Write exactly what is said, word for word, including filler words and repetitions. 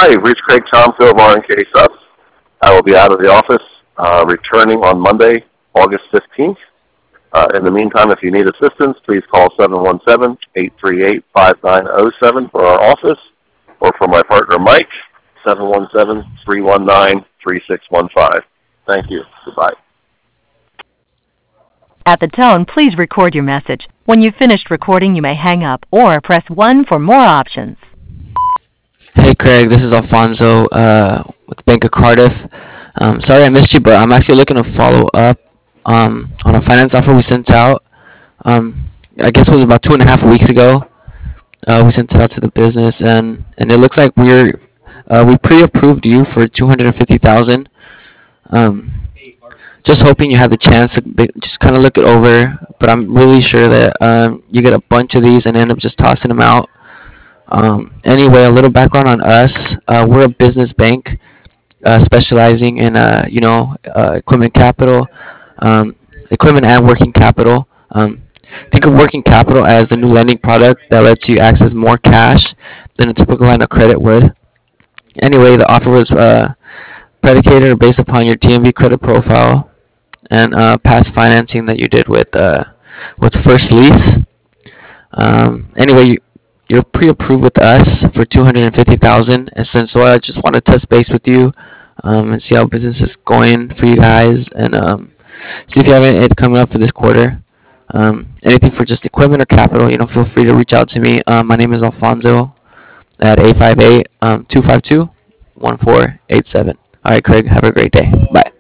Hi, reach Craig Tomfield, Lauren K. Suss. I will be out of the office, uh, returning on Monday, August fifteenth. Uh, in the meantime, if you need assistance, please call seven one seven, eight three eight, five nine zero seven for our office, or for my partner Mike, seven one seven, three one nine, three six one five. Thank you. Goodbye. At the tone, please record your message. When you've finished recording, you may hang up or press one for more options. Hey Craig, this is Alfonso uh, with Bank of Cardiff. Um, sorry I missed you, but I'm actually looking to follow up um, on a finance offer we sent out. Um, I guess it was about two and a half weeks ago. Uh, we sent it out to the business, and, and it looks like we're uh, we pre-approved you for two hundred fifty thousand. Um, just hoping you have the chance to be, just kind of look it over. But I'm really sure that um, you get a bunch of these and end up just tossing them out. Um, anyway, a little background on us. Uh, we're a business bank uh, specializing in, uh, you know, uh, equipment capital, um, equipment and working capital. Um, think of working capital as the new lending product that lets you access more cash than a typical line of credit would. Anyway, the offer was uh, predicated or based upon your D M V credit profile and uh, past financing that you did with uh, with First Lease. Um, anyway, you, you're pre-approved with us for two hundred fifty thousand dollars, and since so I just want to touch base with you um, and see how business is going for you guys, and um, see if you have anything coming up for this quarter. Um, anything for just equipment or capital, you know, feel free to reach out to me. Um, my name is Alfonso at eight five eight, two five two, one four eight seven. All right, Craig, have a great day. Bye.